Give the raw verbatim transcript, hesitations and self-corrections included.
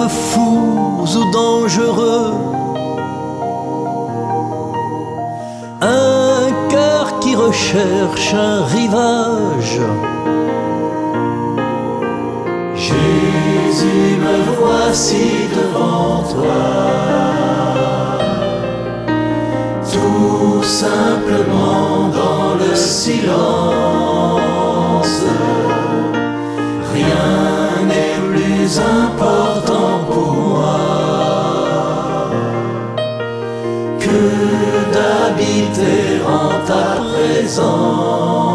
rêves fous ou dangereux, un cœur qui recherche un rivage. Jésus, me voici devant toi, tout simplement dans le silence. Rien n'est plus important pour moi que d'habiter en ta présence.